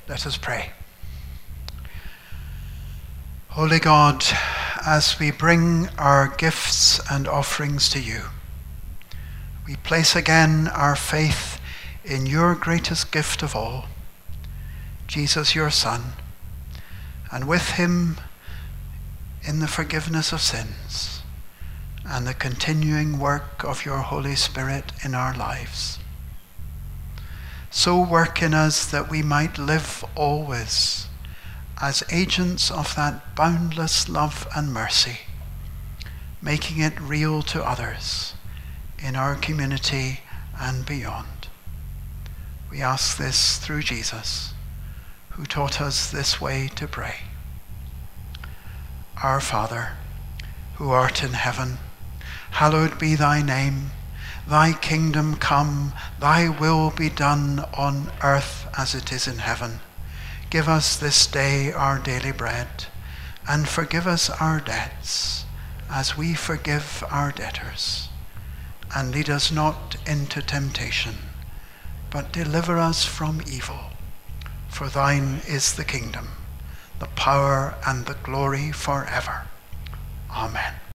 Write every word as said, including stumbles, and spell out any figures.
Let us pray. Holy God, as we bring our gifts and offerings to you, we place again our faith in your greatest gift of all, Jesus, your Son, and with him in the forgiveness of sins and the continuing work of your Holy Spirit in our lives. So work in us that we might live always as agents of that boundless love and mercy, making it real to others in our community and beyond. We ask this through Jesus, who taught us this way to pray. Our Father, who art in heaven, hallowed be thy name. Thy kingdom come, thy will be done on earth as it is in heaven. Give us this day our daily bread, and forgive us our debts, as we forgive our debtors. And lead us not into temptation, but deliver us from evil. For thine is the kingdom, the power, and the glory forever. Amen.